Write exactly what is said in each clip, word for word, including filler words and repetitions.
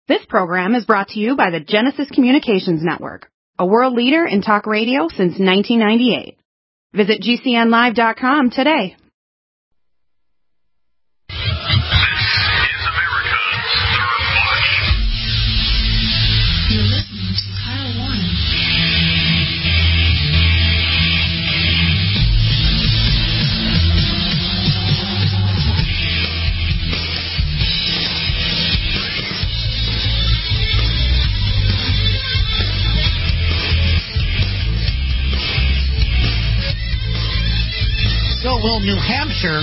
This program is brought to you by the Genesis Communications Network, a world leader in talk radio since nineteen ninety-eight. Visit G C N live dot com today. You're listening to Kyle Warren. So will New Hampshire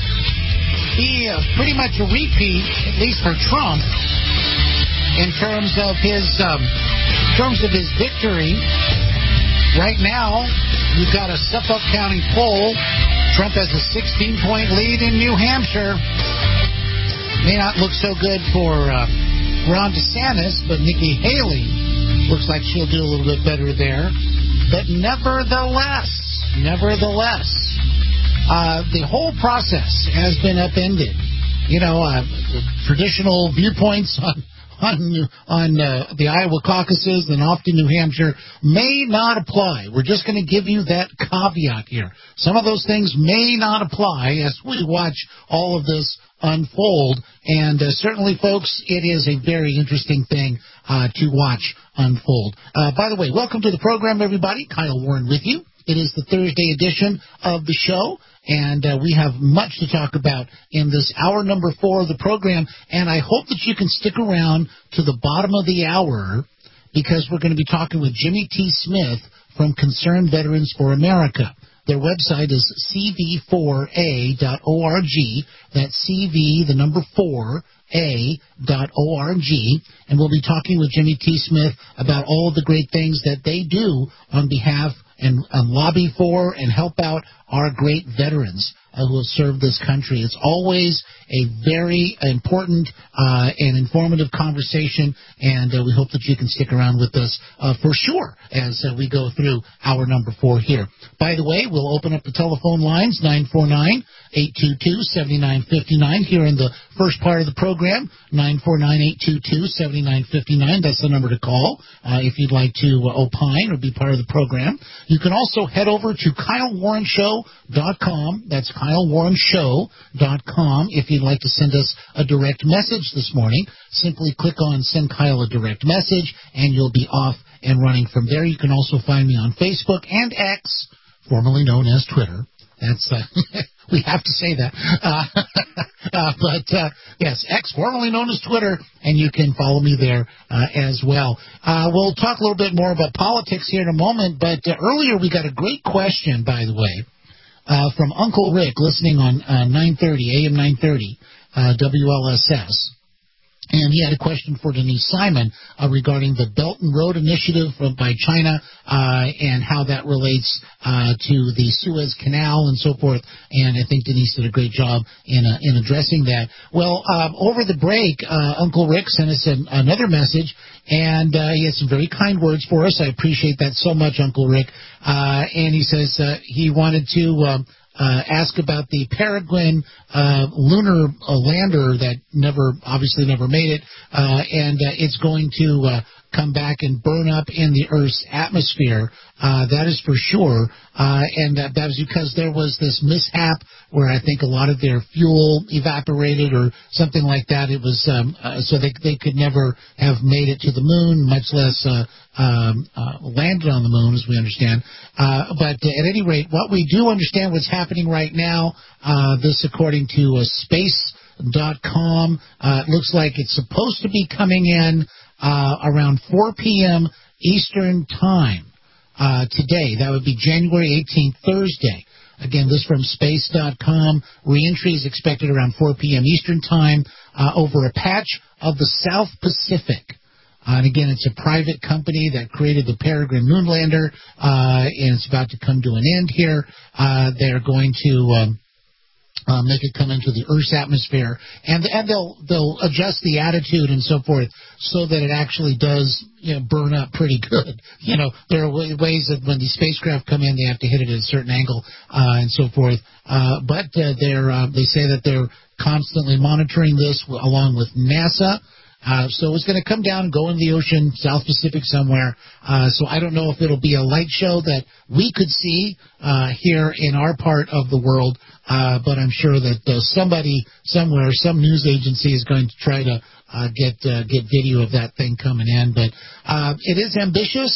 be uh, pretty much a repeat, at least for Trump, in terms of his um, in terms of his victory? Right now, you've got a Suffolk County poll. Trump has a sixteen-point lead in New Hampshire. May not look so good for uh, Ron DeSantis, but Nikki Haley looks like she'll do a little bit better there. But nevertheless, nevertheless, uh, the whole process has been upended. You know, uh, traditional viewpoints on on on uh, the Iowa caucuses and often New Hampshire may not apply. We're just going to give you that caveat here. Some of those things may not apply as we watch all of this unfold. And uh, certainly, folks, it is a very interesting thing uh, to watch unfold. Uh, by the way, welcome to the program, everybody. Kyle Warren with you. It is the Thursday edition of the show, and uh, we have much to talk about in this hour number four of the program, and I hope that you can stick around to the bottom of the hour because we're going to be talking with Jimmy T. Smith from Concerned Veterans for America. Their website is c v four a dot org. That's C V, the number four, A dot org, and we'll be talking with Jimmy T. Smith about all of the great things that they do on behalf and, and lobby for and help out our great veterans uh, who have served this country. It's always a very important uh, and informative conversation, and uh, we hope that you can stick around with us uh, for sure as uh, we go through hour number four here. By the way, we'll open up the telephone lines, nine four nine, eight two two, seven nine five nine, here in the first part of the program, nine four nine, eight two two, seven nine five nine. That's the number to call uh, if you'd like to uh, opine or be part of the program. You can also head over to Kyle Warren Show dot com. That's Kyle Warren Show dot com. If you'd like to send us a direct message this morning, simply click on Send Kyle a Direct Message, and you'll be off and running from there. You can also find me on Facebook and X, formerly known as Twitter. That's uh, we have to say that. Uh, uh, but, uh, yes, X, formerly known as Twitter, and you can follow me there uh, as well. Uh, we'll talk a little bit more about politics here in a moment, but uh, earlier we got a great question, by the way, uh, from Uncle Rick, listening on uh, nine thirty, A M nine thirty, uh, W L S S. And he had a question for Denise Simon uh, regarding the Belt and Road Initiative from, by China uh, and how that relates uh, to the Suez Canal and so forth. And I think Denise did a great job in uh, in addressing that. Well, um, over the break, uh, Uncle Rick sent us an, another message, and uh, he had some very kind words for us. I appreciate that so much, Uncle Rick. Uh, and he says uh, he wanted to uh, Uh, ask about the Peregrine uh, lunar uh, lander that never, obviously never made it, uh, and uh, it's going to uh, come back and burn up in the Earth's atmosphere. Uh, that is for sure, uh, and uh, that was because there was this mishap where I think a lot of their fuel evaporated or something like that. It was um, uh, so they they could never have made it to the moon, much less uh, um, uh, landed on the moon, as we understand. Uh, but uh, at any rate, what we do understand what's happening right now, uh, this according to uh, space dot com, uh, it looks like it's supposed to be coming in uh, around four p.m. Eastern Time uh, today. That would be January eighteenth, Thursday. Again, this from space dot com. Reentry is expected around four p.m. Eastern Time uh, over a patch of the South Pacific. Uh, and again, it's a private company that created the Peregrine Moonlander, uh, and it's about to come to an end here. Uh, they're going to um, uh, make it come into the Earth's atmosphere, and and they'll they'll adjust the attitude and so forth so that it actually does, you know, burn up pretty good. You know, there are ways that when these spacecraft come in, they have to hit it at a certain angle uh, and so forth. Uh, but uh, they're uh, they say that they're constantly monitoring this along with NASA. Uh, so it's going to come down and go in the ocean, South Pacific somewhere. Uh, so I don't know if it'll be a light show that we could see uh, here in our part of the world, uh, but I'm sure that uh, somebody somewhere, some news agency is going to try to uh, get uh, get video of that thing coming in. But uh, it is ambitious.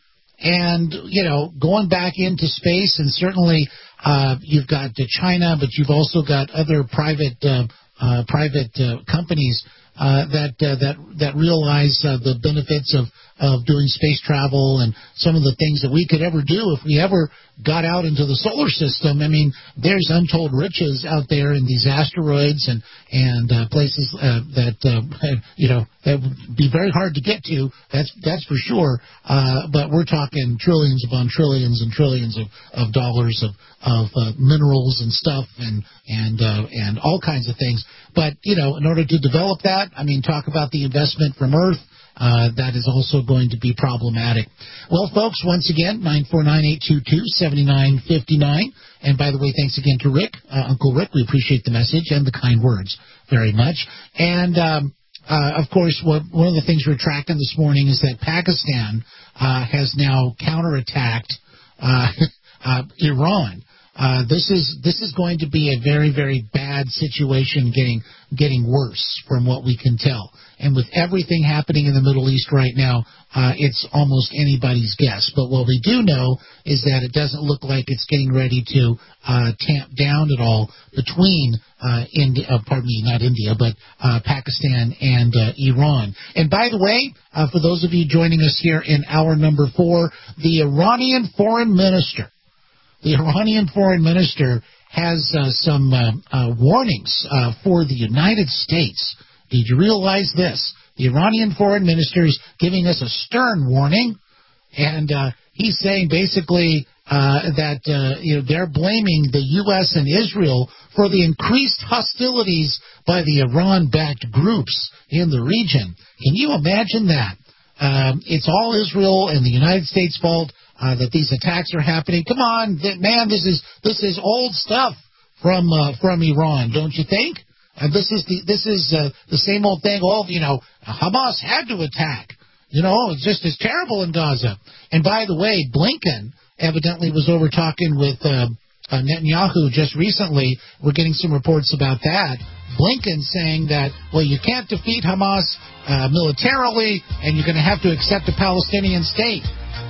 And, you know, going back into space, and certainly uh, you've got uh, China, but you've also got other private uh, uh, private uh, companies uh, that uh, that that realize uh, the benefits of, of doing space travel and some of the things that we could ever do if we ever got out into the solar system. I mean, there's untold riches out there in these asteroids and and uh, places uh, that uh, you know that would be very hard to get to. That's that's for sure. Uh, but we're talking trillions upon trillions and trillions of, of dollars of of uh, minerals and stuff and and uh, and all kinds of things. But you know, in order to develop that, I mean, talk about the investment from Earth. Uh, that is also going to be problematic. Well, folks, once again, nine four nine, eight two two, seven nine five nine. And by the way, thanks again to Rick, uh, Uncle Rick. We appreciate the message and the kind words very much. And, um, uh, of course, what, one of the things we're tracking this morning is that Pakistan uh, has now counterattacked uh, uh, Iran. Uh, this is this is going to be a very, very bad situation getting getting worse from what we can tell. And with everything happening in the Middle East right now, uh, it's almost anybody's guess. But what we do know is that it doesn't look like it's getting ready to uh, tamp down at all between uh, India, uh, pardon me, not India, but uh, Pakistan and uh, Iran. And by the way, uh, for those of you joining us here in hour number four, the Iranian foreign minister, the Iranian foreign minister has uh, some uh, uh, warnings uh, for the United States. Did you realize this? The Iranian foreign minister is giving us a stern warning, and uh, he's saying basically uh, that uh, you know they're blaming the U S and Israel for the increased hostilities by the Iran-backed groups in the region. Can you imagine that? Um, it's all Israel and the United States' fault uh, that these attacks are happening. Come on, th- man, this is this is old stuff from uh, from Iran, don't you think? And this is the this is uh, the same old thing. Oh, you know, Hamas had to attack. You know, it's just as terrible in Gaza. And by the way, Blinken evidently was over talking with uh, uh, Netanyahu just recently. We're getting some reports about that. Blinken saying that, well, you can't defeat Hamas uh, militarily, and you're going to have to accept a Palestinian state.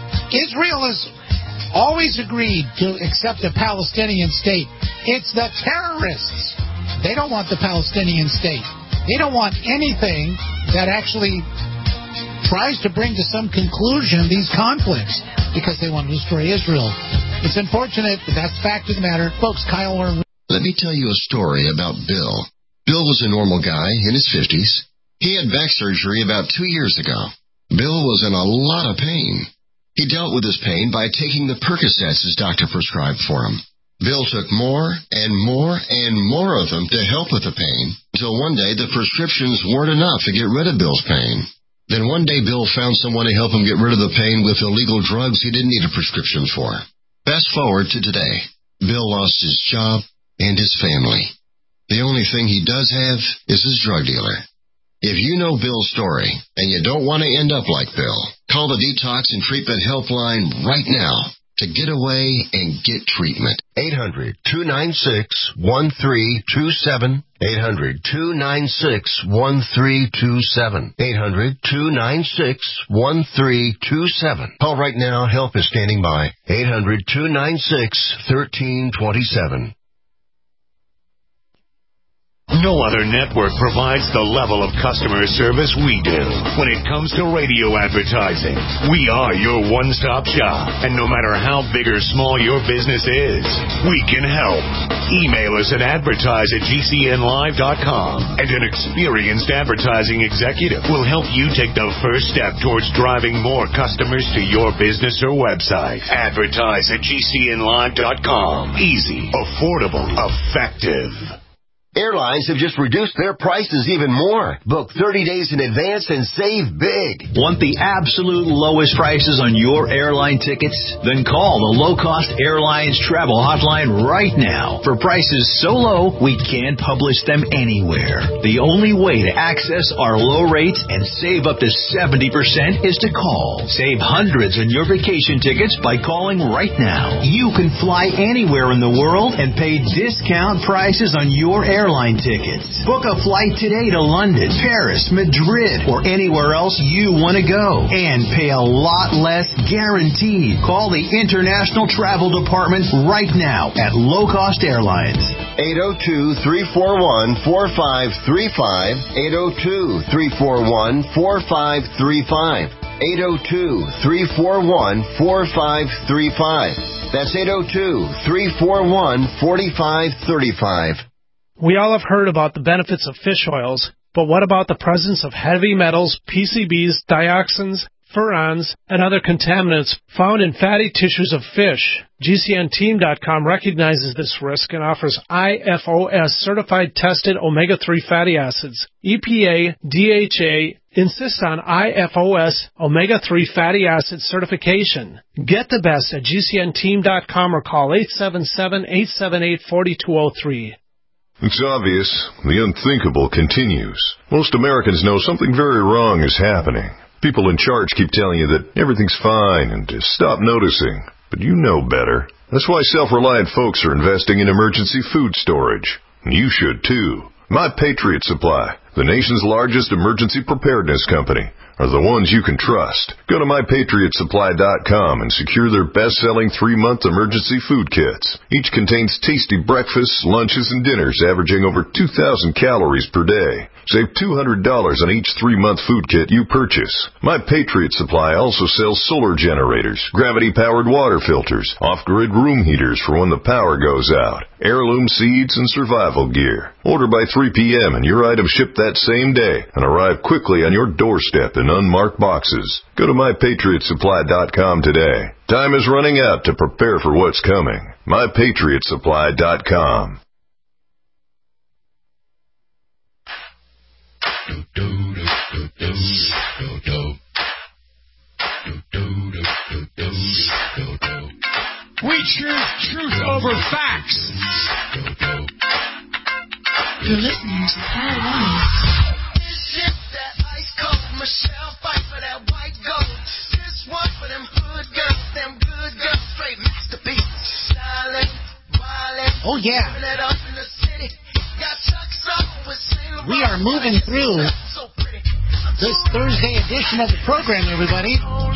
Israel has always agreed to accept a Palestinian state. It's the terrorists. They don't want the Palestinian state. They don't want anything that actually tries to bring to some conclusion these conflicts because they want to destroy Israel. It's unfortunate, but that's the fact of the matter. Folks, Kyle Warren. Let me tell you a story about Bill. Bill was a normal guy in his fifties. He had back surgery about two years ago. Bill was in a lot of pain. He dealt with his pain by taking the Percocets his doctor prescribed for him. Bill took more and more and more of them to help with the pain, until one day the prescriptions weren't enough to get rid of Bill's pain. Then one day Bill found someone to help him get rid of the pain with illegal drugs he didn't need a prescription for. Fast forward to today. Bill lost his job and his family. The only thing he does have is his drug dealer. If you know Bill's story and you don't want to end up like Bill, call the Detox and Treatment Helpline right now to get away and get treatment. eight hundred, two nine six, one three two seven. eight hundred, two nine six, one three two seven. eight hundred, two nine six, one three two seven. Call right now. Help is standing by. eight hundred, two nine six, one three two seven. No other network provides the level of customer service we do. When it comes to radio advertising, we are your one-stop shop. And no matter how big or small your business is, we can help. Email us at advertise at G C N live dot com, and an experienced advertising executive will help you take the first step towards driving more customers to your business or website. Advertise at G C N live dot com. Easy, affordable, effective. Airlines have just reduced their prices even more. Book thirty days in advance and save big. Want the absolute lowest prices on your airline tickets? Then call the Low Cost Airlines Travel Hotline right now. For prices so low, we can't publish them anywhere. The only way to access our low rates and save up to seventy percent is to call. Save hundreds on your vacation tickets by calling right now. You can fly anywhere in the world and pay discount prices on your airline tickets. Book a flight today to London, Paris, Madrid, or anywhere else you want to go and pay a lot less guaranteed. Call the International Travel Department right now at Low Cost Airlines. eight oh two, three four one, four five three five. eight oh two, three four one, four five three five. eight oh two, three four one, four five three five. That's eight oh two, three four one, four five three five. We all have heard about the benefits of fish oils, but what about the presence of heavy metals, P C Bs, dioxins, furans, and other contaminants found in fatty tissues of fish? G C N team dot com recognizes this risk and offers I F O S certified tested omega three fatty acids. E P A, D H A insists on I F O S omega three fatty acid certification. Get the best at G C N team dot com or call eight seven seven, eight seven eight, four two zero three. It's obvious. The unthinkable continues. Most Americans know something very wrong is happening. People in charge keep telling you that everything's fine and to stop noticing. But you know better. That's why self-reliant folks are investing in emergency food storage. And you should too. My Patriot Supply, the nation's largest emergency preparedness company, are the ones you can trust. Go to my patriot supply dot com and secure their best-selling three-month emergency food kits. Each contains tasty breakfasts, lunches, and dinners averaging over two thousand calories per day. Save two hundred dollars on each three-month food kit you purchase. My Patriot Supply also sells solar generators, gravity-powered water filters, off-grid room heaters for when the power goes out, heirloom seeds, and survival gear. Order by three p.m. and your items ship that same day and arrive quickly on your doorstep in unmarked boxes. Go to my patriot supply dot com today. Time is running out to prepare for what's coming. my patriot supply dot com. We choose truth over facts. You're listening to Power One. Michelle fight for that white gold. This one for them hood girls, them good girls, straight masterpieces. Styling, wildin', oh yeah. We are moving through this Thursday edition of the program, everybody.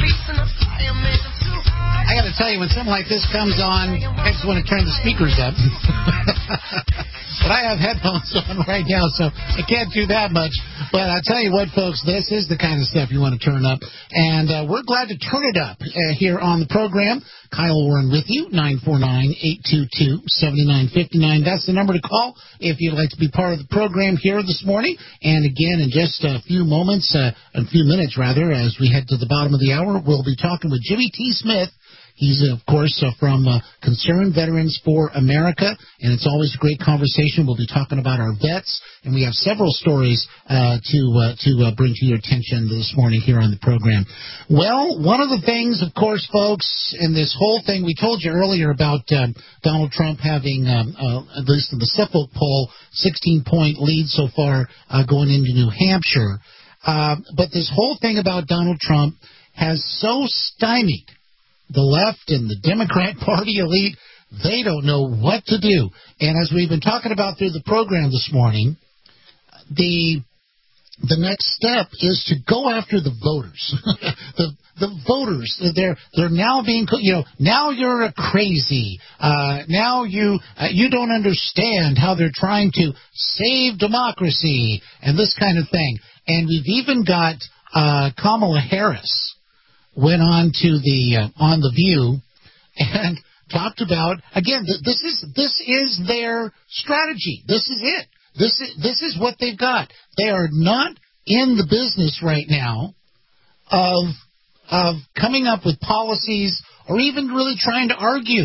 I got to tell you, when something like this comes on, I just want to turn the speakers up. But I have headphones on right now, so I can't do that much. But I tell you what, folks, this is the kind of stuff you want to turn up. And uh, we're glad to turn it up uh, here on the program. Kyle Warren with you, nine four nine, eight two two, seven nine five nine. That's the number to call if you'd like to be part of the program here this morning. And again, in just a few moments, uh, a few minutes rather, as we head to the bottom of the hour, we'll be talking with Jimmy T. Smith. He's, of course, uh, from uh, Concerned Veterans for America, and it's always a great conversation. We'll be talking about our vets, and we have several stories uh, to uh, to uh, bring to your attention this morning here on the program. Well, one of the things, of course, folks, in this whole thing, we told you earlier about um, Donald Trump having, um, uh, at least in the Suffolk poll, sixteen-point lead so far uh, going into New Hampshire. Uh, but this whole thing about Donald Trump has so stymied the left and the Democrat Party elite. They don't know what to do. And as we've been talking about through the program this morning, the the next step is to go after the voters. the the voters, they're they're now being, you know, now you're a crazy. Uh, now you uh, you don't understand how they're trying to save democracy and this kind of thing. And we've even got uh, Kamala Harris went on to the uh, on the View and talked about, again, th- this is this is their strategy. This is it. This is this is what they've got. They are not in the business right now of of coming up with policies or even really trying to argue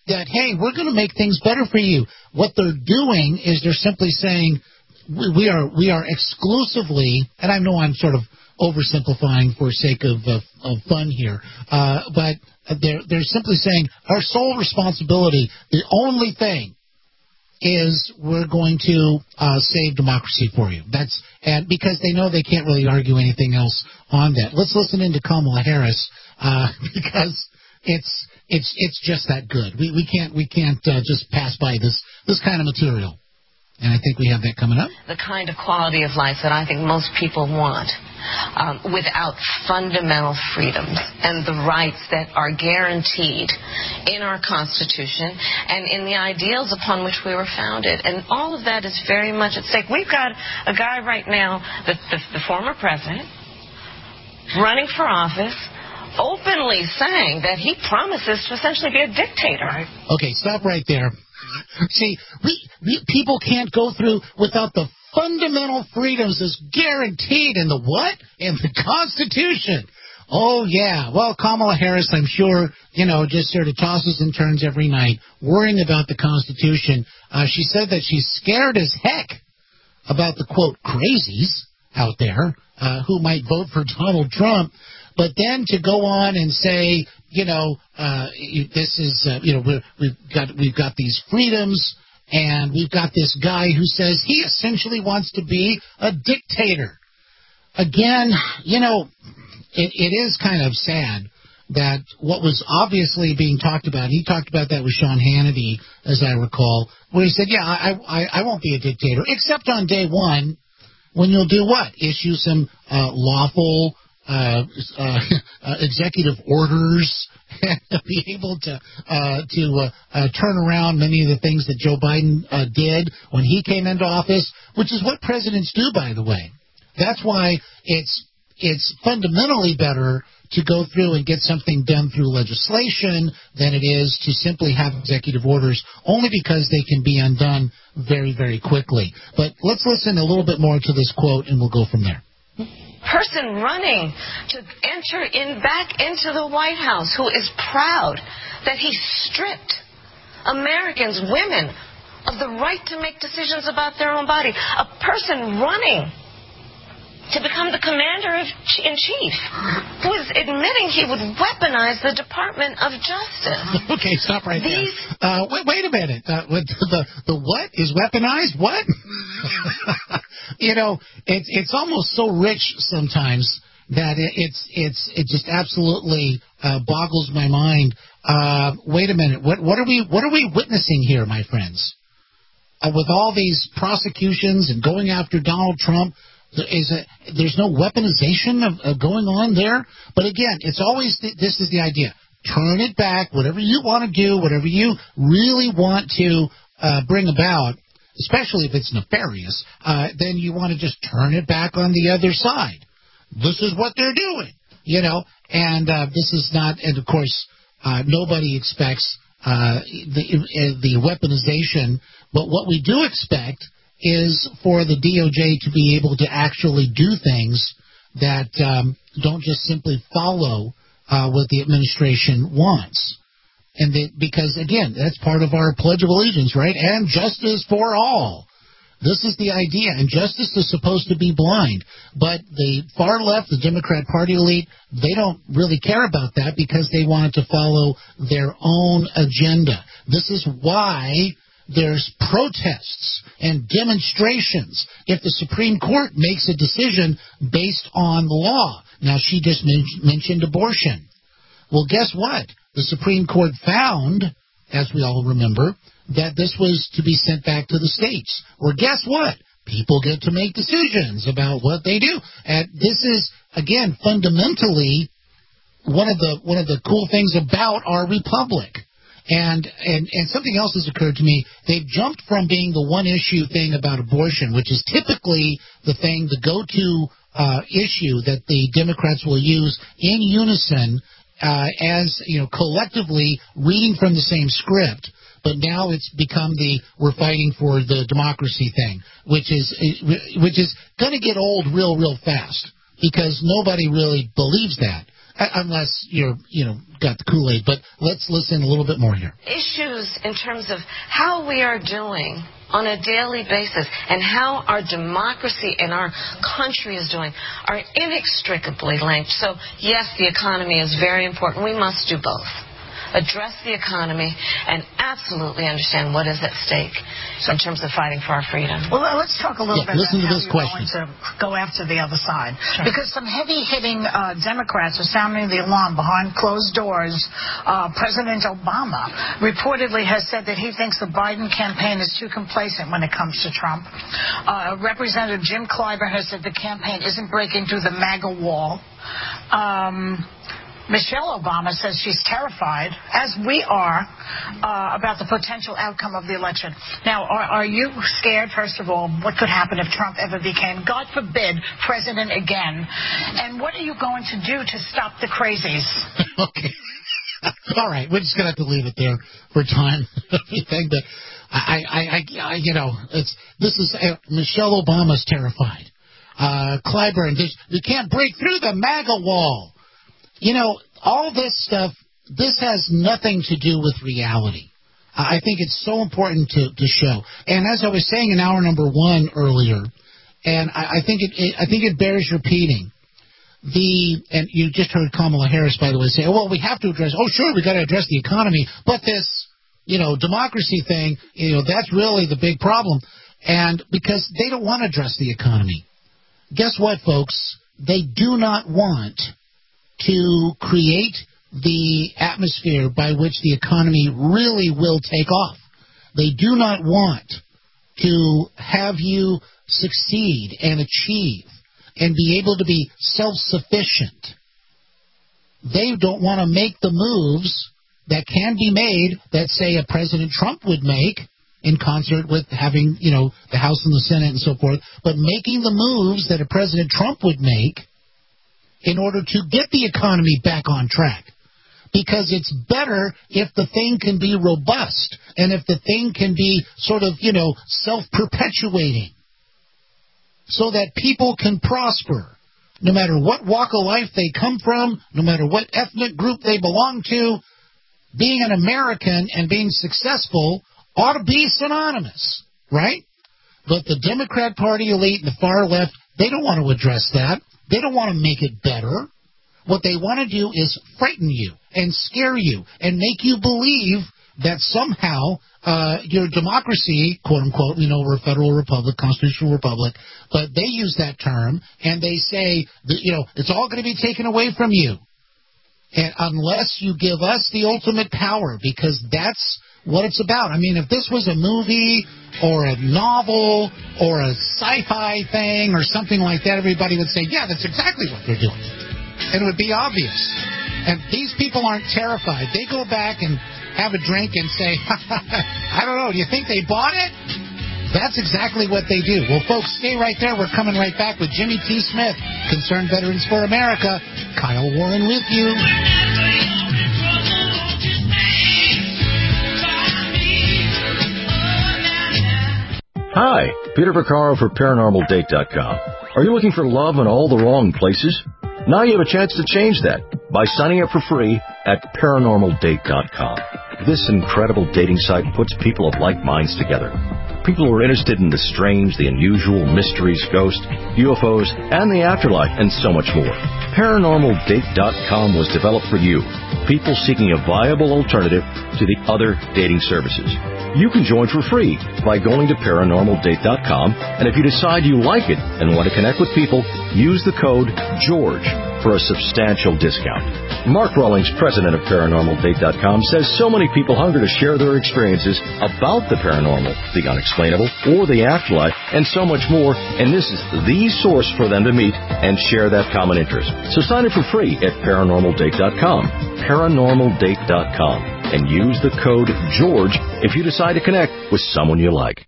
that, hey, we're going to make things better for you. What they're doing is they're simply saying we, we are we are exclusively, and I know I'm sort of oversimplifying for sake of, of, of fun here, uh, but they're, they're simply saying our sole responsibility, the only thing, is we're going to uh, save democracy for you. That's and because they know they can't really argue anything else on that. Let's listen into Kamala Harris uh, because it's it's it's just that good. We we can't we can't uh, just pass by this this kind of material. And I think we have that coming up. The kind of quality of life that I think most people want um, without fundamental freedoms and the rights that are guaranteed in our Constitution and in the ideals upon which we were founded. And all of that is very much at stake. We've got a guy right now, the, the, the former president, running for office, openly saying that he promises to essentially be a dictator. Okay, stop right there. See, we, we people can't go through without the fundamental freedoms as guaranteed in the what? In the Constitution. Oh, yeah. Well, Kamala Harris, I'm sure, you know, just sort of tosses and turns every night, worrying about the Constitution. Uh, she said that she's scared as heck about the, quote, crazies out there uh, who might vote for Donald Trump. But then to go on and say, you know, uh, this is, uh, you know, we're, we've got we've got these freedoms, and we've got this guy who says he essentially wants to be a dictator. Again, you know, it, it is kind of sad that what was obviously being talked about, he talked about that with Sean Hannity, as I recall, where he said, yeah, I, I, I won't be a dictator, except on day one, when you'll do what? Issue some uh, lawful Uh, uh, uh, executive orders and be able to uh, to uh, uh, turn around many of the things that Joe Biden uh, did when he came into office, which is what presidents do, by the way. That's why it's it's fundamentally better to go through and get something done through legislation than it is to simply have executive orders, only because they can be undone very, very quickly. But let's listen a little bit more to this quote, and we'll go from there. Person running to enter in back into the White House who is proud that he stripped Americans, women, of the right to make decisions about their own body. A person running to become the commander-in-chief who is admitting he would weaponize the Department of Justice. Okay, stop right These... there. Uh, wait, wait a minute. Uh, the, the what is weaponized? What? You know, it's it's almost so rich sometimes that it, it's it's it just absolutely uh, boggles my mind. Uh, wait a minute, what what are we what are we witnessing here, my friends? Uh, with all these prosecutions and going after Donald Trump, is it, there's no weaponization of, of going on there. But again, it's always th- this is the idea: turn it back. Whatever you want to do, whatever you really want to uh, bring about. Especially if it's nefarious, uh, then you want to just turn it back on the other side. This is what they're doing, you know, and uh, this is not, and of course, uh, nobody expects uh, the, uh, the weaponization, but what we do expect is for the D O J to be able to actually do things that um, don't just simply follow uh, what the administration wants. And they, because, again, that's part of our Pledge of Allegiance, right? And justice for all. This is the idea. And justice is supposed to be blind. But the far left, the Democrat Party elite, they don't really care about that because they want it to follow their own agenda. This is why there's protests and demonstrations if the Supreme Court makes a decision based on the law. Now, she just men- mentioned abortion. Well, guess what? The Supreme Court found, as we all remember, that this was to be sent back to the states. Or guess what? People get to make decisions about what they do. And this is, again, fundamentally one of the one of the cool things about our republic. And, and, and something else has occurred to me. They've jumped from being the one-issue thing about abortion, which is typically the thing, the go-to uh, issue that the Democrats will use in unison Uh, as, you know, collectively reading from the same script, but now it's become the we're fighting for the democracy thing, which is which is going to get old real, real fast because nobody really believes that. Unless you're, you know, got the Kool-Aid. But let's listen a little bit more here. Issues in terms of how we are doing on a daily basis and how our democracy and our country is doing are inextricably linked. So, yes, the economy is very important. We must do both. Address the economy and absolutely understand what is at stake in terms of fighting for our freedom. Well, let's talk a little yeah, bit listen about to this how you're question. going to go after the other side. Sure. Because some heavy-hitting uh, Democrats are sounding the alarm behind closed doors. Uh, President Obama reportedly has said that he thinks the Biden campaign is too complacent when it comes to Trump. Uh, Representative Jim Clyburn has said the campaign isn't breaking through the MAGA wall. Um... Michelle Obama says she's terrified, as we are, uh, about the potential outcome of the election. Now, are, are you scared, first of all, what could happen if Trump ever became, God forbid, president again? And what are you going to do to stop the crazies? Okay. All right, we're just going to have to leave it there for time. Everything that I, I, I, I, you know, it's this is uh, Michelle Obama's terrified. Uh, Clyburn, you can't break through the MAGA wall. You know, all this stuff, this has nothing to do with reality. I think it's so important to, to show. And as I was saying in hour number one earlier, and I, I think it, it I think it bears repeating. The and you just heard Kamala Harris, by the way, say, oh, well, we have to address, oh, sure, we got to address the economy, but this, you know, democracy thing, you know, that's really the big problem. And because they don't want to address the economy. Guess what, folks? They do not want to create the atmosphere by which the economy really will take off. They do not want to have you succeed and achieve and be able to be self-sufficient. They don't want to make the moves that can be made that, say, a President Trump would make in concert with having, you know, the House and the Senate and so forth, but making the moves that a President Trump would make in order to get the economy back on track. Because it's better if the thing can be robust and if the thing can be sort of, you know, self-perpetuating so that people can prosper no matter what walk of life they come from, no matter what ethnic group they belong to. Being an American and being successful ought to be synonymous, right? But the Democrat Party elite and the far left, they don't want to address that. They don't want to make it better. What they want to do is frighten you and scare you and make you believe that somehow uh, your democracy, quote-unquote, you know, we're a federal republic, constitutional republic, but they use that term and they say, that, you know, it's all going to be taken away from you. And unless you give us the ultimate power, because that's what it's about. I mean, if this was a movie or a novel or a sci-fi thing or something like that, everybody would say, yeah, that's exactly what they're doing. And it would be obvious. And these people aren't terrified. They go back and have a drink and say, I don't know, do you think they bought it? That's exactly what they do. Well, folks, stay right there. We're coming right back with Jimmy T. Smith, Concerned Veterans for America. Kyle Warren with you. Hi, Peter Vaccaro for Paranormal Date dot com. Are you looking for love in all the wrong places? Now you have a chance to change that by signing up for free at Paranormal Date dot com. This incredible dating site puts people of like minds together. People who are interested in the strange, the unusual, mysteries, ghosts, U F Os, and the afterlife, and so much more. Paranormal Date dot com was developed for you, people seeking a viable alternative to the other dating services. You can join for free by going to Paranormal Date dot com, and if you decide you like it and want to connect with people, use the code GEORGE for a substantial discount. Mark Rawlings, president of Paranormal Date dot com, says so many people hunger to share their experiences about the paranormal, the unexplainable, or the afterlife, and so much more, and this is the source for them to meet and share that common interest. So sign up for free at Paranormal Date dot com, Paranormal Date dot com, and use the code GEORGE if you decide to connect with someone you like.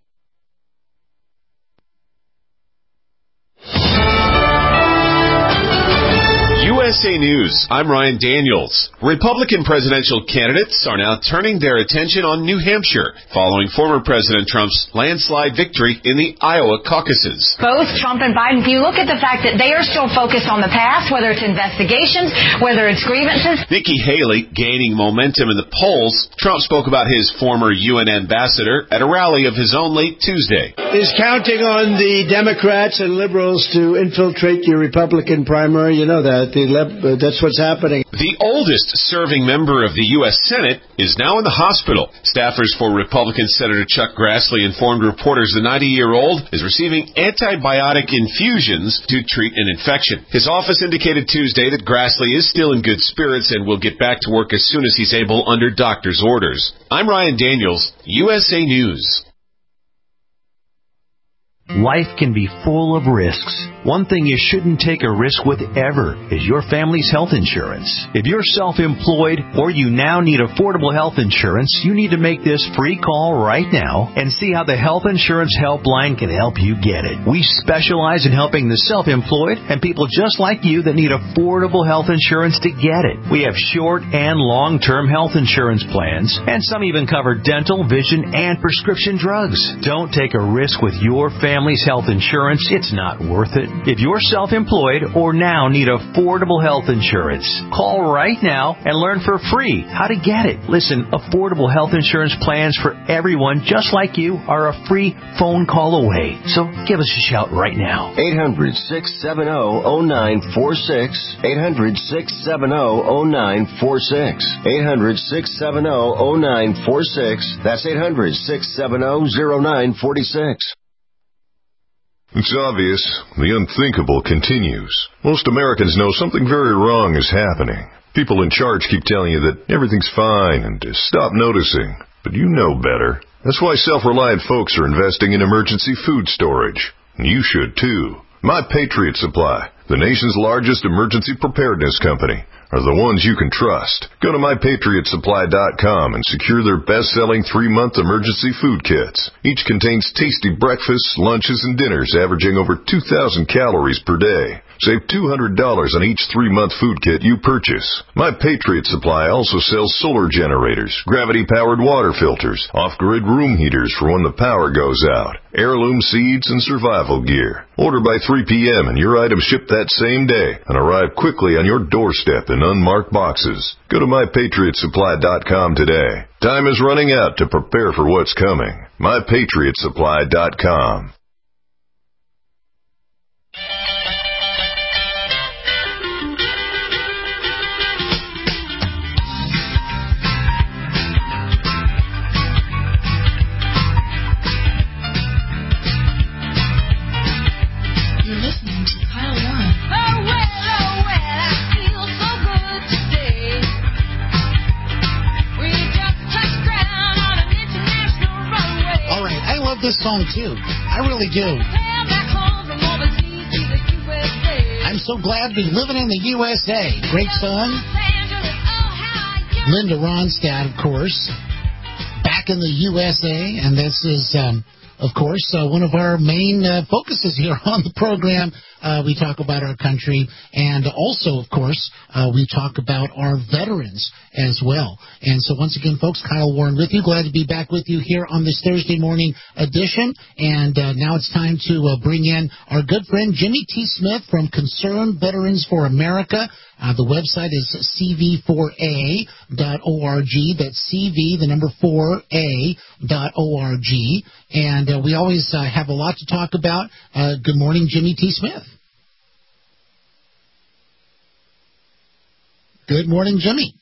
U S A News, I'm Ryan Daniels. Republican presidential candidates are now turning their attention on New Hampshire following former President Trump's landslide victory in the Iowa caucuses. Both Trump and Biden, if you look at the fact that they are still focused on the past, whether it's investigations, whether it's grievances. Nikki Haley gaining momentum in the polls. Trump spoke about his former U N ambassador at a rally of his own late Tuesday. Is counting on the Democrats and liberals to infiltrate your Republican primary. You know that. The uh, that's what's happening. The oldest serving member of the U S Senate is now in the hospital. Staffers for Republican Senator Chuck Grassley informed reporters the ninety-year-old is receiving antibiotic infusions to treat an infection. His office indicated Tuesday that Grassley is still in good spirits and will get back to work as soon as he's able under doctor's orders. I'm Ryan Daniels, U S A News. Life can be full of risks. One thing you shouldn't take a risk with ever is your family's health insurance. If you're self-employed or you now need affordable health insurance, you need to make this free call right now and see how the Health Insurance Helpline can help you get it. We specialize in helping the self-employed and people just like you that need affordable health insurance to get it. We have short and long-term health insurance plans, and some even cover dental, vision, and prescription drugs. Don't take a risk with your family's health insurance. It's not worth it. If you're self-employed or now need affordable health insurance, call right now and learn for free how to get it. Listen, affordable health insurance plans for everyone just like you are a free phone call away. So give us a shout right now. eight hundred, six seven zero, zero nine four six. eight hundred, six seven zero, zero nine four six. eight hundred, six seven zero, zero nine four six. That's eight hundred, six seven zero, zero nine four six. It's obvious. The unthinkable continues. Most Americans know something very wrong is happening. People in charge keep telling you that everything's fine and to stop noticing. But you know better. That's why self-reliant folks are investing in emergency food storage. And you should too. My Patriot Supply, the nation's largest emergency preparedness company, are the ones you can trust. Go to my patriot supply dot com and secure their best-selling three-month emergency food kits. Each contains tasty breakfasts, lunches, and dinners averaging over two thousand calories per day. Save two hundred dollars on each three-month food kit you purchase. My Patriot Supply also sells solar generators, gravity-powered water filters, off-grid room heaters for when the power goes out, heirloom seeds, and survival gear. Order by three p.m. and your items ship that same day and arrive quickly on your doorstep in unmarked boxes. Go to my patriot supply dot com today. Time is running out to prepare for what's coming. my patriot supply dot com. This song too. I really do. I'm so glad to be living in the U S A. Great song. Linda Ronstadt, of course, back in the U S A, and this is, um, of course, uh, one of our main uh, focuses here on the program. Uh, we talk about our country, and also, of course, uh, we talk about our veterans as well. And so once again, folks, Kyle Warren with you. Glad to be back with you here on this Thursday morning edition. And uh, now it's time to uh, bring in our good friend Jimmy T. Smith from Concerned Veterans for America. Uh, the website is c v four a dot org. That's C V, the number four, A dot org. And uh, we always uh, have a lot to talk about. Uh, good morning, Jimmy T. Smith. Good morning, Jimmy.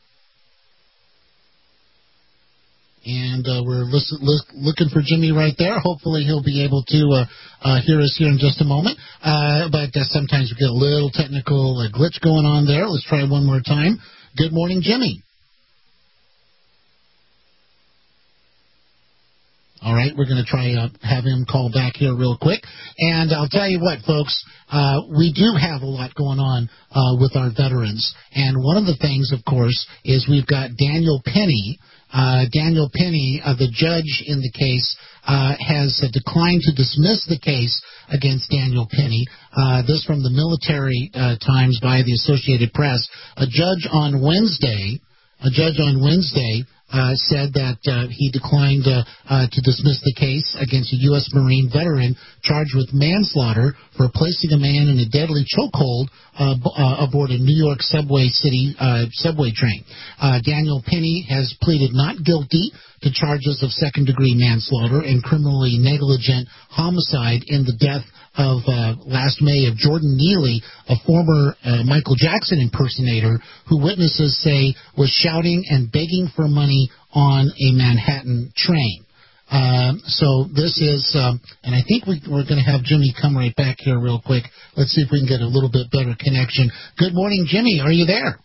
And uh, we're listen, look, looking for Jimmy right there. Hopefully he'll be able to uh, uh, hear us here in just a moment. Uh, but uh, sometimes we get a little technical uh, glitch going on there. Let's try one more time. Good morning, Jimmy. All right, we're going to try to uh, have him call back here real quick. And I'll tell you what, folks, uh, we do have a lot going on uh, with our veterans. And one of the things, of course, is we've got Daniel Penny. Uh, Daniel Penny, uh, the judge in the case, uh, has uh, declined to dismiss the case against Daniel Penny. Uh, this from the Military uh, Times by the Associated Press. A judge on Wednesday, a judge on Wednesday uh, said that uh, he declined uh, uh, to dismiss the case against a U S Marine veteran charged with manslaughter for placing a man in a deadly chokehold uh, b- uh, aboard a New York subway city uh, subway train. Uh, Daniel Penny has pleaded not guilty to charges of second-degree manslaughter and criminally negligent homicide in the death of uh, last May of Jordan Neely, a former uh, Michael Jackson impersonator who witnesses say was shouting and begging for money on a Manhattan train. Uh, so this is, um, and I think we, we're going to have Jimmy come right back here real quick. Let's see if we can get a little bit better connection. Good morning, Jimmy. Are you there?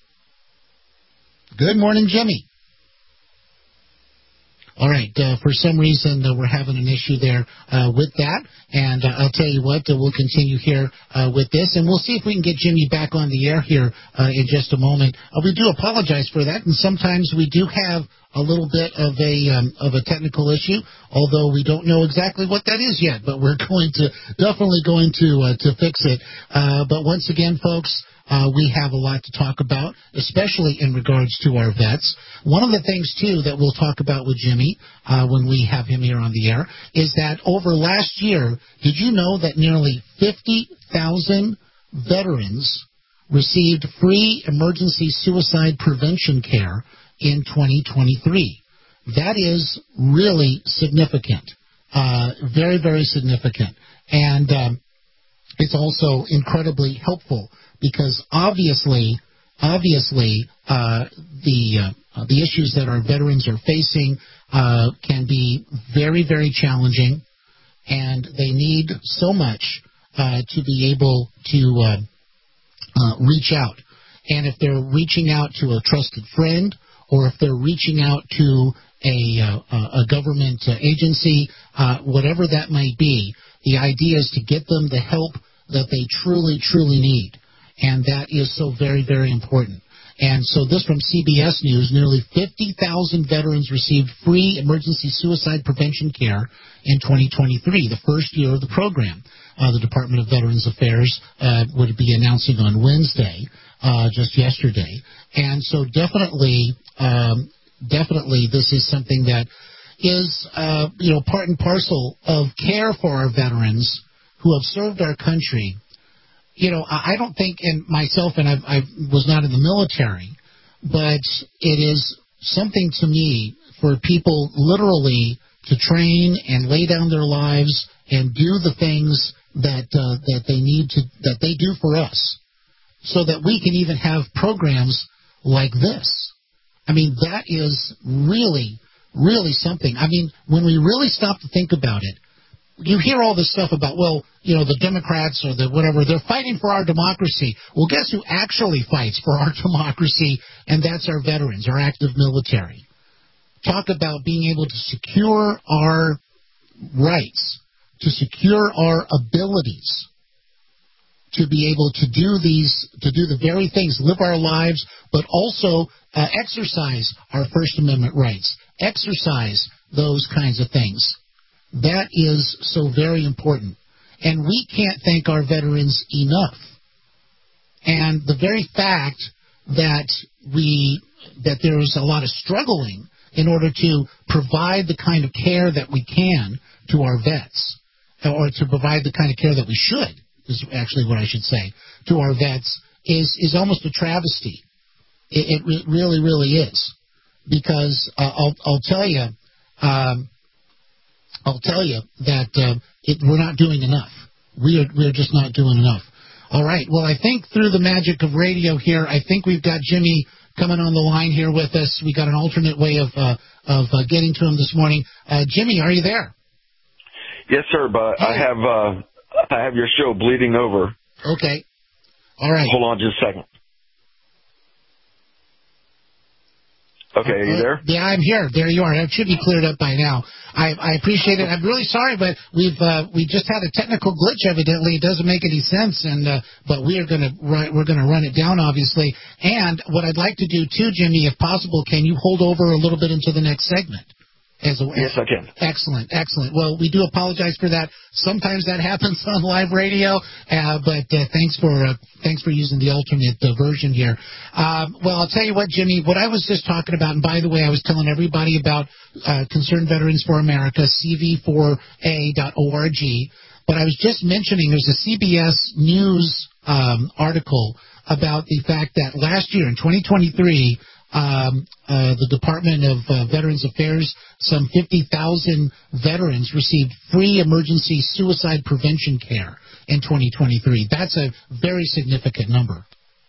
Good morning, Jimmy. All right, uh, for some reason uh, we're having an issue there uh, with that, and uh, I'll tell you what, uh, we'll continue here uh, with this, and we'll see if we can get Jimmy back on the air here uh, in just a moment. Uh, we do apologize for that, and sometimes we do have a little bit of a um, of a technical issue, although we don't know exactly what that is yet, but we're going to definitely going to uh, to fix it. Uh, but once again, folks, Uh, we have a lot to talk about, especially in regards to our vets. One of the things, too, that we'll talk about with Jimmy uh, when we have him here on the air is that over last year, did you know that nearly fifty thousand veterans received free emergency suicide prevention care in twenty twenty-three? That is really significant, uh, very, very significant. And um, it's also incredibly helpful, because obviously, obviously, uh, the uh, the issues that our veterans are facing uh, can be very, very challenging, and they need so much uh, to be able to uh, uh, reach out. And if they're reaching out to a trusted friend, or if they're reaching out to a uh, a government uh, agency, uh, whatever that might be, the idea is to get them the help that they truly, truly need. And that is so very, very important. And so this from C B S News, nearly fifty thousand veterans received free emergency suicide prevention care in twenty twenty-three, the first year of the program. Uh, the Department of Veterans Affairs uh, would be announcing on Wednesday, uh, just yesterday. And so definitely, um, definitely this is something that is, uh, you know, part and parcel of care for our veterans who have served our country. You know, I don't think, and myself, and I, I was not in the military, but it is something to me for people literally to train and lay down their lives and do the things that uh, that they need to, that they do for us, so that we can even have programs like this. I mean, that is really, really something. I mean, when we really stop to think about it, you hear all this stuff about, well, you know, the Democrats or the whatever, they're fighting for our democracy. Well, guess who actually fights for our democracy? And that's our veterans, our active military. Talk about being able to secure our rights, to secure our abilities, to be able to do these, to do the very things, live our lives, but also uh, exercise our First Amendment rights, exercise those kinds of things. That is so very important. And we can't thank our veterans enough. And the very fact that we that there is a lot of struggling in order to provide the kind of care that we can to our vets, or to provide the kind of care that we should, is actually what I should say, to our vets, is, is almost a travesty. It, it really, really is. Because uh, I'll, I'll tell you, um, I'll tell you that uh, it, we're not doing enough. We are we're just not doing enough. All right. Well, I think through the magic of radio here, I think we've got Jimmy coming on the line here with us. We got an alternate way of uh, of uh, getting to him this morning. Uh, Jimmy, are you there? Yes, sir. But hey. I have uh, I have your show bleeding over. Okay. All right. Hold on just a second. Okay, are you there? Yeah, I'm here. There you are. It should be cleared up by now. I, I appreciate it. I'm really sorry, but we've uh, we just had a technical glitch. Evidently, it doesn't make any sense, and uh, but we are going to we're going to run it down, obviously. And what I'd like to do too, Jimmy, if possible, can you hold over a little bit into the next segment? As a, yes, I can. Excellent, excellent. Well, we do apologize for that. Sometimes that happens on live radio, uh, but uh, thanks for uh, thanks for using the alternate uh, version here. Um, well, I'll tell you what, Jimmy, what I was just talking about, and by the way, I was telling everybody about uh, Concerned Veterans for America, C V four A dot org, but I was just mentioning there's a C B S News um, article about the fact that last year, in twenty twenty-three, Um, uh, the Department of uh, Veterans Affairs, some fifty thousand veterans received free emergency suicide prevention care in twenty twenty-three. That's a very significant number.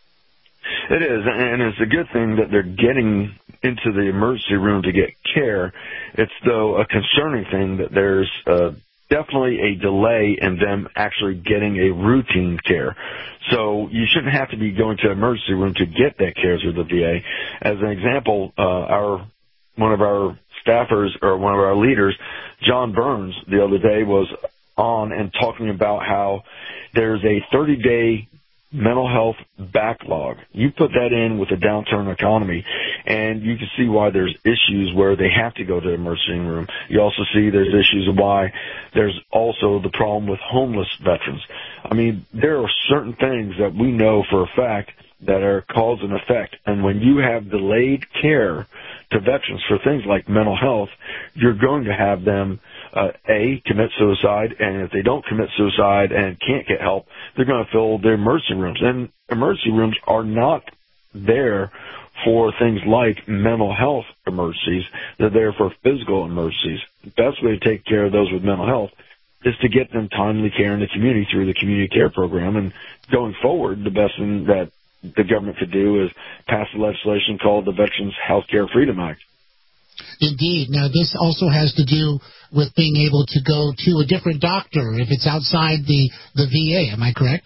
It is, and it's a good thing that they're getting into the emergency room to get care. It's, though, a concerning thing that there's uh, definitely a delay in them actually getting a routine care. So you shouldn't have to be going to an emergency room to get that care through the V A. As an example, uh, our one of our staffers or one of our leaders, John Burns, the other day was on and talking about how there's a thirty-day mental health backlog. You put that in with a downturn economy, and you can see why there's issues where they have to go to the emergency room. You also see there's issues of why there's also the problem with homeless veterans. I mean, there are certain things that we know for a fact that are cause and effect, and when you have delayed care to veterans for things like mental health, you're going to have them Uh, A, commit suicide, and if they don't commit suicide and can't get help, they're going to fill their emergency rooms. And emergency rooms are not there for things like mental health emergencies. They're there for physical emergencies. The best way to take care of those with mental health is to get them timely care in the community through the community care program. And going forward, the best thing that the government could do is pass a legislation called the Veterans Health Care Freedom Act. Indeed. Now, this also has to do with being able to go to a different doctor if it's outside the, the V A. Am I correct?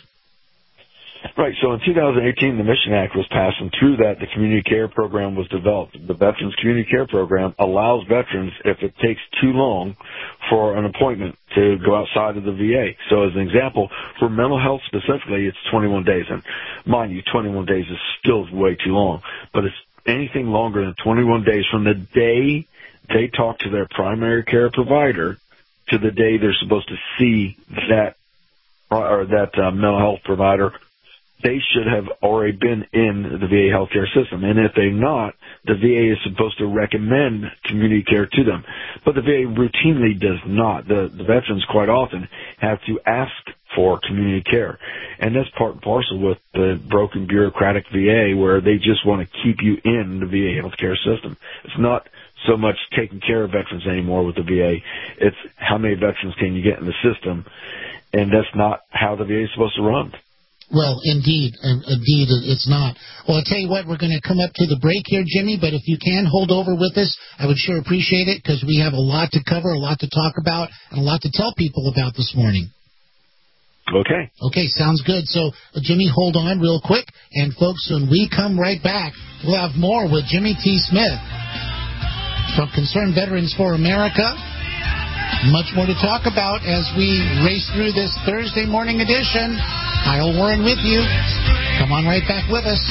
Right. So in two thousand eighteen, the Mission Act was passed, and through that, the community care program was developed. The Veterans Community Care Program allows veterans, if it takes too long for an appointment, to go outside of the V A. So as an example, for mental health specifically, it's twenty-one days. And mind you, twenty-one days is still way too long, but it's anything longer than twenty-one days from the day they talk to their primary care provider to the day they're supposed to see that or that uh, mental health provider, they should have already been in the V A healthcare system. And if they're not, the V A is supposed to recommend community care to them. But the V A routinely does not. The, the veterans quite often have to ask for community care. And that's part and parcel with the broken bureaucratic V A, where they just want to keep you in the V A healthcare system. It's not so much taking care of veterans anymore with the V A. It's how many veterans can you get in the system, and that's not how the V A is supposed to run. Well, indeed, indeed, it's not. Well, I'll tell you what, we're going to come up to the break here, Jimmy, but if you can hold over with us, I would sure appreciate it, because we have a lot to cover, a lot to talk about, and a lot to tell people about this morning. Okay. Okay, sounds good. So, uh, Jimmy, hold on real quick, and folks, when we come right back, we'll have more with Jimmy T. Smith from Concerned Veterans for America. Much more to talk about as we race through this Thursday morning edition. Kyle Warren with you. Come on right back with us.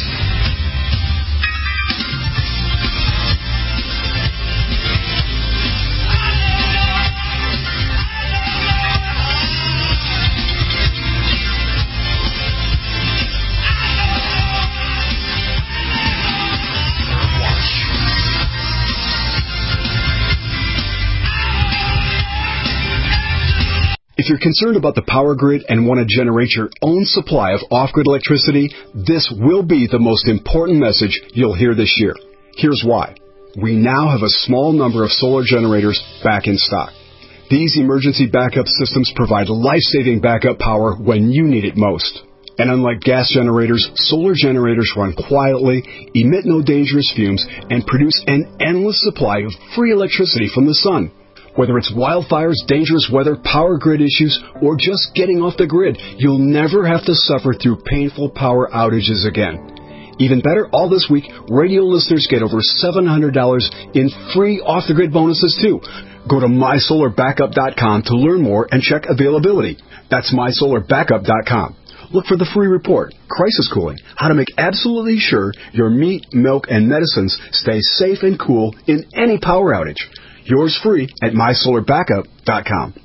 If you're concerned about the power grid and want to generate your own supply of off-grid electricity, this will be the most important message you'll hear this year. Here's why. We now have a small number of solar generators back in stock. These emergency backup systems provide life-saving backup power when you need it most. And unlike gas generators, solar generators run quietly, emit no dangerous fumes, and produce an endless supply of free electricity from the sun. Whether it's wildfires, dangerous weather, power grid issues, or just getting off the grid, you'll never have to suffer through painful power outages again. Even better, all this week, radio listeners get over seven hundred dollars in free off-the-grid bonuses, too. Go to my solar backup dot com to learn more and check availability. That's my solar backup dot com. Look for the free report, Crisis Cooling, how to make absolutely sure your meat, milk, and medicines stay safe and cool in any power outage. Yours free at my solar backup dot com.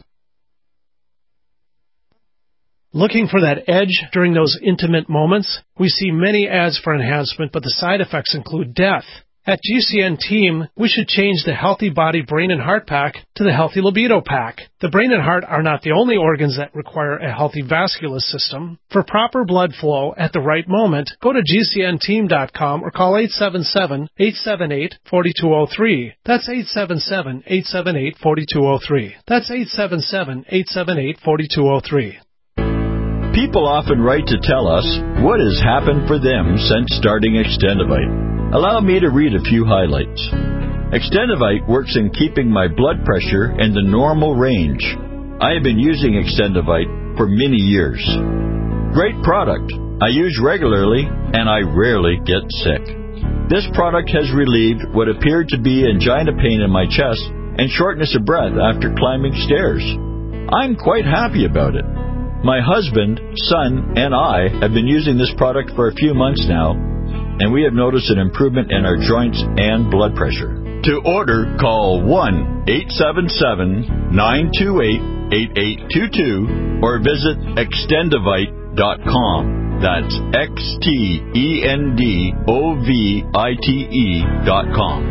Looking for that edge during those intimate moments? We see many ads for enhancement, but the side effects include death. At G C N Team, we should change the Healthy Body Brain and Heart Pack to the Healthy Libido Pack. The brain and heart are not the only organs that require a healthy vascular system. For proper blood flow at the right moment, go to G C N team dot com or call eight seven seven, eight seven eight, four two zero three. That's eight seven seven, eight seven eight, four two zero three. That's eight seven seven, eight seven eight, four two zero three. People often write to tell us what has happened for them since starting Extendivite. Allow me to read a few highlights. Extendivite works in keeping my blood pressure in the normal range. I have been using Extendivite for many years. Great product. I use regularly and I rarely get sick. This product has relieved what appeared to be angina pain in my chest and shortness of breath after climbing stairs. I'm quite happy about it. My husband, son, and I have been using this product for a few months now, and we have noticed an improvement in our joints and blood pressure. To order, call one eight seven seven, nine two eight, eight eight two two or visit extendivite dot com. That's X T E N D O V I T E dot com.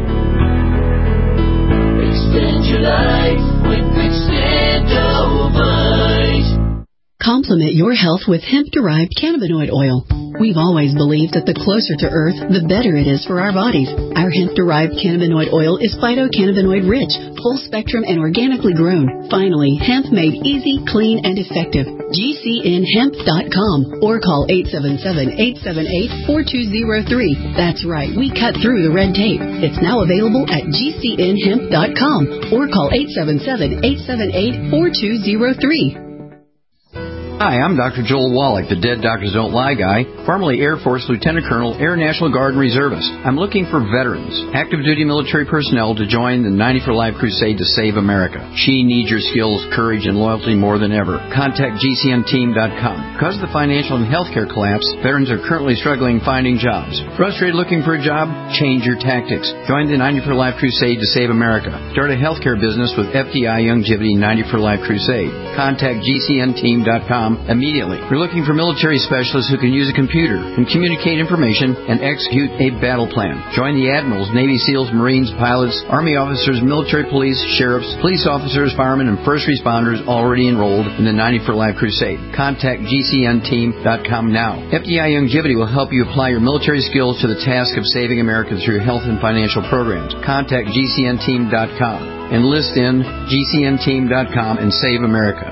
Extend your life with Extendivite. Complement your health with hemp-derived cannabinoid oil. We've always believed that the closer to Earth, the better it is for our bodies. Our hemp-derived cannabinoid oil is phytocannabinoid-rich, full-spectrum, and organically grown. Finally, hemp made easy, clean, and effective. G C N hemp dot com or call eight seven seven, eight seven eight, four two zero three. That's right, we cut through the red tape. It's now available at G C N hemp dot com or call eight seven seven, eight seven eight, four two zero three. Hi, I'm Doctor Joel Wallach, the Dead Doctors Don't Lie guy, formerly Air Force Lieutenant Colonel, Air National Guard and Reservist. I'm looking for veterans, active duty military personnel to join the ninety for Life crusade to save America. She needs your skills, courage, and loyalty more than ever. Contact G C N team dot com. Because of the financial and healthcare collapse, veterans are currently struggling finding jobs. Frustrated looking for a job? Change your tactics. Join the ninety for Life crusade to save America. Start a healthcare business with F D I Youngevity ninety for Life crusade. Contact G C N team dot com immediately. We're looking for military specialists who can use a computer and communicate information and execute a battle plan. Join the admirals, Navy SEALs, Marines, pilots, Army officers, military police, sheriffs, police officers, firemen, and first responders already enrolled in the ninety for Life crusade. Contact G C N team dot com now. F D I Youngevity will help you apply your military skills to the task of saving America through health and financial programs. Contact G C N team dot com. Enlist in G C N team dot com and save America.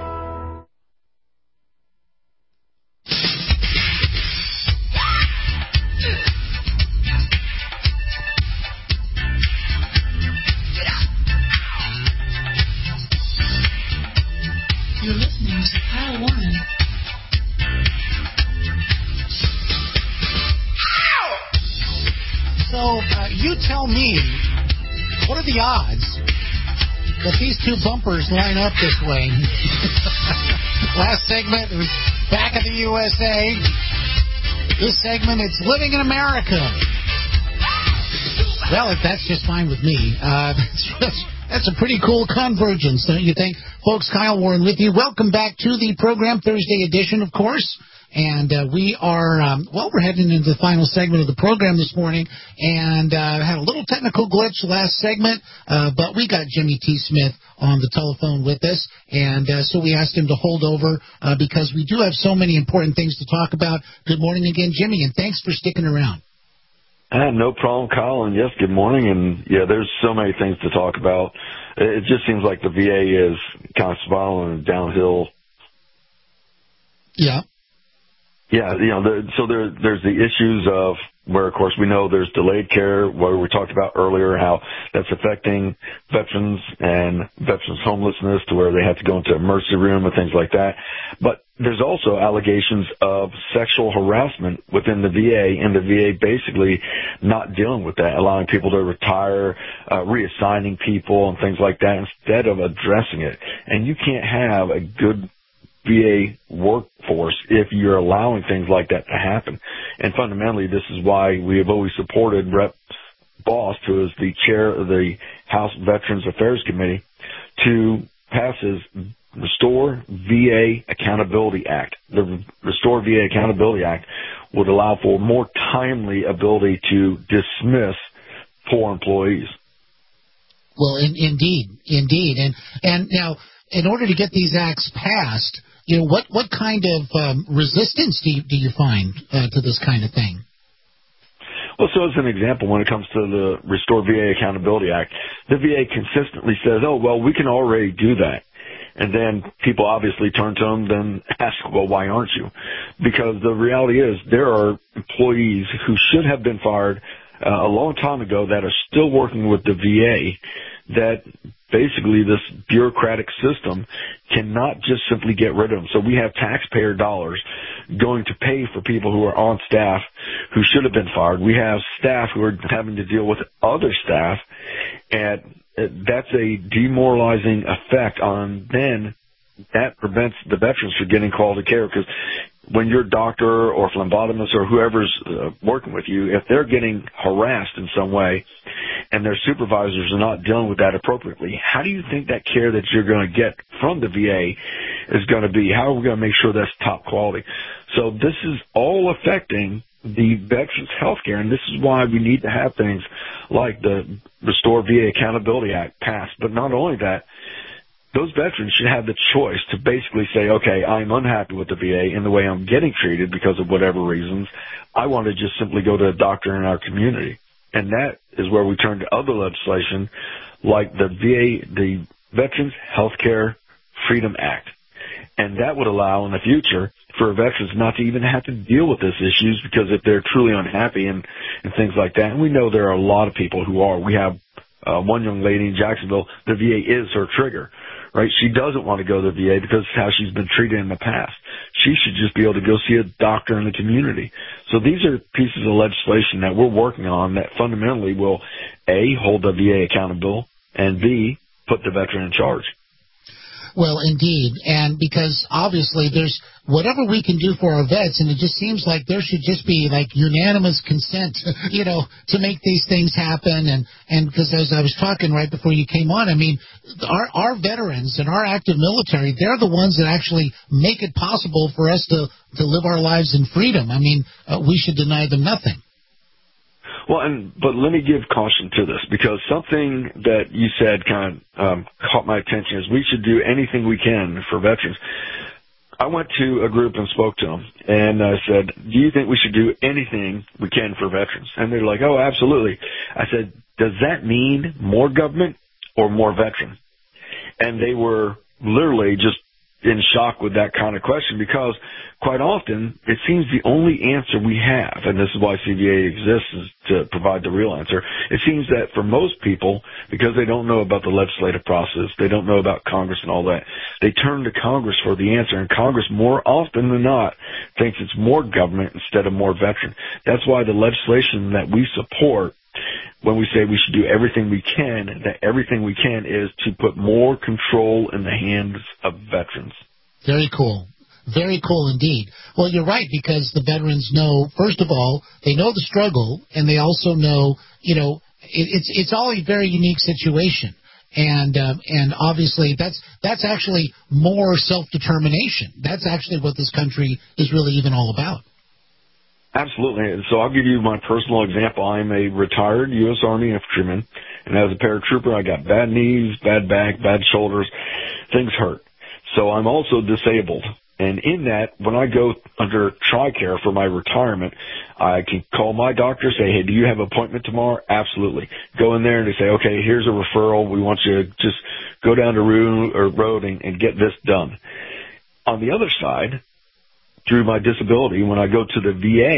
You're listening to Kyle Warren. So, uh, you tell me, what are the odds that these two bumpers line up this way? Last segment, it was Back of the U S A. This segment, it's Living in America. Well, if that's just fine with me. Uh, that's, that's a pretty cool convergence, don't you think? Folks, Kyle Warren with you. Welcome back to the program, Thursday edition, of course. And uh, we are, um, well, we're heading into the final segment of the program this morning, and uh, had a little technical glitch last segment, uh, but we got Jimmy T. Smith on the telephone with us, and uh, so we asked him to hold over uh, because we do have so many important things to talk about. Good morning again, Jimmy, and thanks for sticking around. Uh, no problem, Kyle, and yes, good morning, and yeah, there's so many things to talk about. It just seems like the V A is kind of spiraling downhill. Yeah. Yeah, you know, the, so there, there's the issues of where, of course, we know there's delayed care, where we talked about earlier how that's affecting veterans and veterans homelessness to where they have to go into an emergency room and things like that. But there's also allegations of sexual harassment within the V A, and the V A basically not dealing with that, allowing people to retire, uh, reassigning people and things like that instead of addressing it. And you can't have a good V A workforce if you're allowing things like that to happen. And fundamentally, this is why we have always supported Rep Bost, who is the chair of the House Veterans Affairs Committee, to pass his Restore V A Accountability Act. The Restore V A Accountability Act would allow for more timely ability to dismiss poor employees. Well, in, indeed, indeed. And and now, in order to get these acts passed, you know, what, what kind of um, resistance do you, do you find uh, to this kind of thing? Well, so as an example, when it comes to the Restore V A Accountability Act, the V A consistently says, oh, well, we can already do that. And then people obviously turn to them, then ask, well, why aren't you? Because the reality is there are employees who should have been fired uh, a long time ago that are still working with the V A that basically this bureaucratic system cannot just simply get rid of them. So we have taxpayer dollars going to pay for people who are on staff who should have been fired. We have staff who are having to deal with other staff, and that's a demoralizing effect on then that prevents the veterans from getting called to care, because when your doctor or phlebotomist or whoever's uh, working with you, if they're getting harassed in some way and their supervisors are not dealing with that appropriately, how do you think that care that you're going to get from the V A is going to be? How are we going to make sure that's top quality? So this is all affecting the veterans' health care, and this is why we need to have things like the Restore V A Accountability Act passed. But not only that, those veterans should have the choice to basically say, okay, I'm unhappy with the V A in the way I'm getting treated because of whatever reasons. I want to just simply go to a doctor in our community. And that is where we turn to other legislation like the V A, the Veterans Healthcare Freedom Act. And that would allow in the future for veterans not to even have to deal with these issues, because if they're truly unhappy and, and things like that, and we know there are a lot of people who are. We have uh, one young lady in Jacksonville, the V A is her trigger. Right? She doesn't want to go to the V A because it's how she's been treated in the past. She should just be able to go see a doctor in the community. So these are pieces of legislation that we're working on that fundamentally will, A, hold the V A accountable, and B, put the veteran in charge. Well, indeed, and because obviously there's whatever we can do for our vets, and it just seems like there should just be like unanimous consent, you know, to make these things happen. And and because as I was talking right before you came on, I mean, our our veterans and our active military, they're the ones that actually make it possible for us to to live our lives in freedom. I mean, uh, we should deny them nothing. Well, and but let me give caution to this, because something that you said kind of um, caught my attention is we should do anything we can for veterans. I went to a group and spoke to them, and I said, do you think we should do anything we can for veterans? And they're like, oh, absolutely. I said, does that mean more government or more veteran? And they were literally just in shock with that kind of question, because quite often it seems the only answer we have, and this is why C V A exists, is to provide the real answer. It seems that for most people, because they don't know about the legislative process, they don't know about Congress and all that, they turn to Congress for the answer, and Congress more often than not thinks it's more government instead of more veteran. That's why the legislation that we support, when we say we should do everything we can, that everything we can is to put more control in the hands of veterans. Very cool. Very cool indeed. Well, you're right, because the veterans know, first of all, they know the struggle, and they also know, you know, it, it's it's all a very unique situation. And um, and obviously that's that's actually more self-determination. That's actually what this country is really even all about. Absolutely. And so I'll give you my personal example. I'm a retired U S Army infantryman, and as a paratrooper, I got bad knees, bad back, bad shoulders. Things hurt. So I'm also disabled. And in that, when I go under TRICARE for my retirement, I can call my doctor, say, hey, do you have an appointment tomorrow? Absolutely. Go in there and they say, okay, here's a referral. We want you to just go down the road and, and get this done. On the other side, through my disability, when I go to the V A,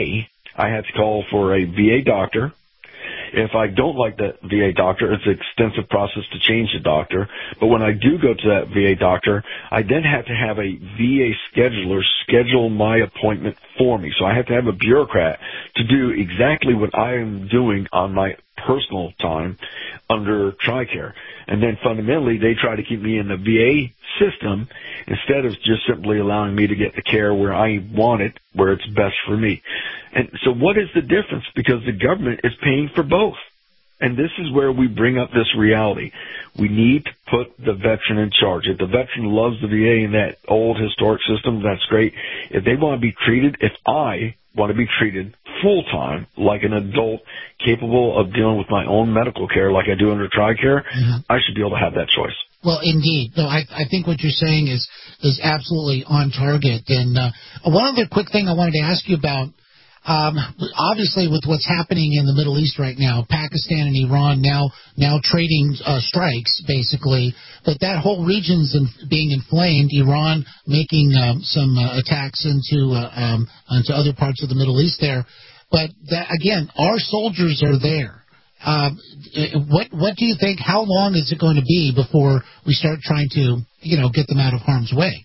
I had to call for a V A doctor. If I don't like that V A doctor, it's an extensive process to change the doctor. But when I do go to that V A doctor, I then have to have a V A scheduler schedule my appointment for me. So I have to have a bureaucrat to do exactly what I am doing on my personal time under TRICARE. And then fundamentally, they try to keep me in the V A system instead of just simply allowing me to get the care where I want it, where it's best for me. And so what is the difference? Because the government is paying for both. And this is where we bring up this reality. We need to put the veteran in charge. If the veteran loves the V A in that old historic system, that's great. If they want to be treated, if I want to be treated full-time like an adult capable of dealing with my own medical care like I do under TRICARE, mm-hmm. I should be able to have that choice. Well, indeed. No, I, I think what you're saying is, is absolutely on target. And uh, one other quick thing I wanted to ask you about, um, obviously with what's happening in the Middle East right now, Pakistan and Iran now now trading uh, strikes, basically, but that whole region's in, being inflamed, Iran making um, some uh, attacks into, uh, um, into other parts of the Middle East there. But, that, again, our soldiers are there. Uh, what what do you think, how long is it going to be before we start trying to, you know, get them out of harm's way?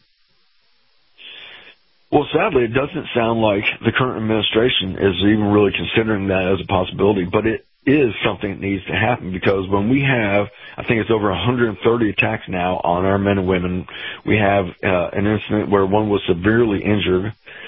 Well, sadly, it doesn't sound like the current administration is even really considering that as a possibility, but it is something that needs to happen because when we have, I think it's over one hundred thirty attacks now on our men and women, we have uh, an incident where one was severely injured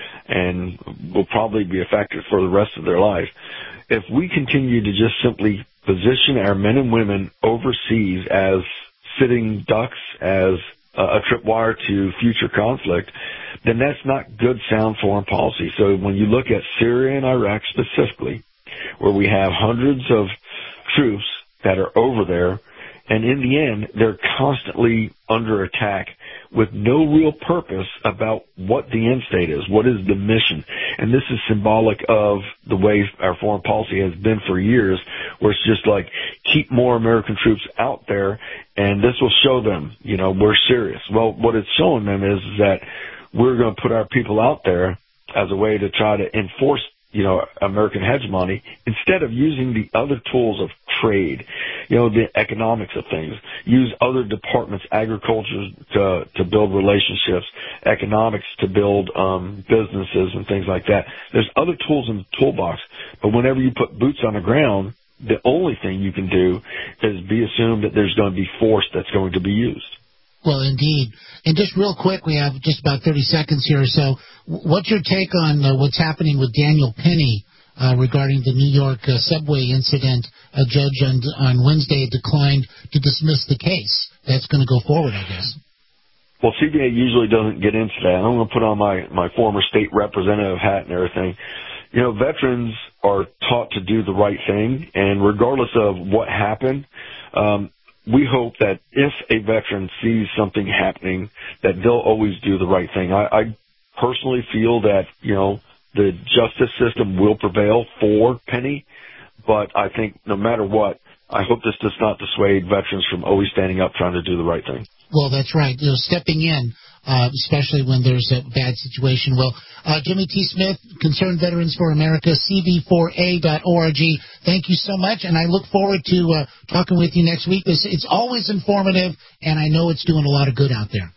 and will probably be affected for the rest of their life. If we continue to just simply position our men and women overseas as sitting ducks, as a tripwire to future conflict, then that's not good, sound foreign policy. So when you look at Syria and Iraq specifically, where we have hundreds of troops that are over there, and in the end, they're constantly under attack with no real purpose about what the end state is, what is the mission. And this is symbolic of the way our foreign policy has been for years, where it's just like, keep more American troops out there, and this will show them, you know, we're serious. Well, what it's showing them is that we're going to put our people out there as a way to try to enforce, you know, American hegemony instead of using the other tools of trade, you know, the economics of things. Use other departments, agriculture to to build relationships, economics to build um, businesses and things like that. There's other tools in the toolbox, but whenever you put boots on the ground, the only thing you can do is be assumed that there's going to be force that's going to be used. Well, indeed. And just real quick, we have just about thirty seconds here. So what's your take on uh, what's happening with Daniel Penny uh, regarding the New York uh, subway incident? A judge on, on Wednesday declined to dismiss the case. That's going to go forward, I guess. Well, C B A usually doesn't get into that. I'm going to put on my, my former state representative hat and everything. You know, veterans are taught to do the right thing, and regardless of what happened, um, we hope that if a veteran sees something happening, that they'll always do the right thing. I, I personally feel that, you know, the justice system will prevail for Penny, but I think no matter what, I hope this does not dissuade veterans from always standing up trying to do the right thing. Well, that's right. You know, stepping in, uh, especially when there's a bad situation. Well, uh, Jimmy T. Smith, Concerned Veterans for America, C V four A dot org. Thank you so much, and I look forward to uh, talking with you next week. It's, it's always informative, and I know it's doing a lot of good out there.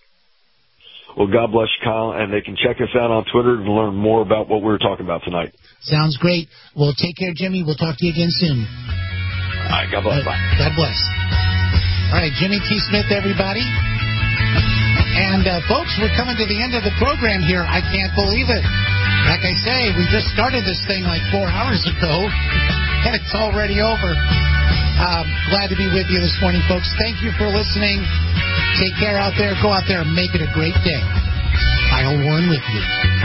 Well, God bless you, Kyle, and they can check us out on Twitter to learn more about what we were talking about tonight. Sounds great. Well, take care, Jimmy. We'll talk to you again soon. All right, God bless. Uh, Bye. God bless. All right, Jimmy T. Smith, everybody. And, uh, folks, we're coming to the end of the program here. I can't believe it. Like I say, we just started this thing like four hours ago, and it's already over. Um, glad to be with you this morning, folks. Thank you for listening. Take care out there. Go out there and make it a great day. Kyle Warren with you.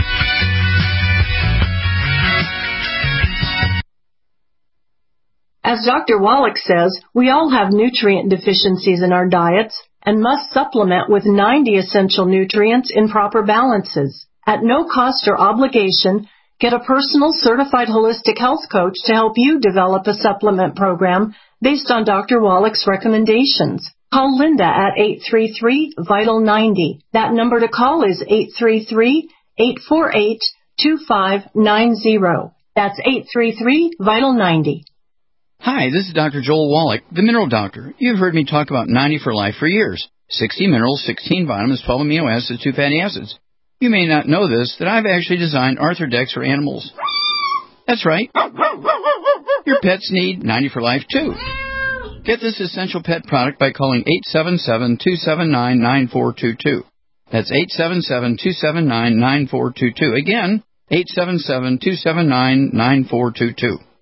As Doctor Wallach says, we all have nutrient deficiencies in our diets and must supplement with ninety essential nutrients in proper balances. At no cost or obligation, get a personal certified holistic health coach to help you develop a supplement program based on Doctor Wallach's recommendations. Call Linda at eight three three, vital ninety. That number to call is eight three three, eight four eight, two five nine zero. That's eight three three, VITAL ninety. Hi, this is Doctor Joel Wallach, the Mineral Doctor. You've heard me talk about ninety for Life for years. sixty minerals, sixteen vitamins, twelve amino acids, two fatty acids. You may not know this, that I've actually designed Arthrodex for animals. That's right. Your pets need ninety for Life, too. Get this essential pet product by calling eight seven seven, two seven nine, nine four two two. That's eight seven seven, two seven nine, nine four two two. Again, eight seven seven, two seven nine, nine four two two.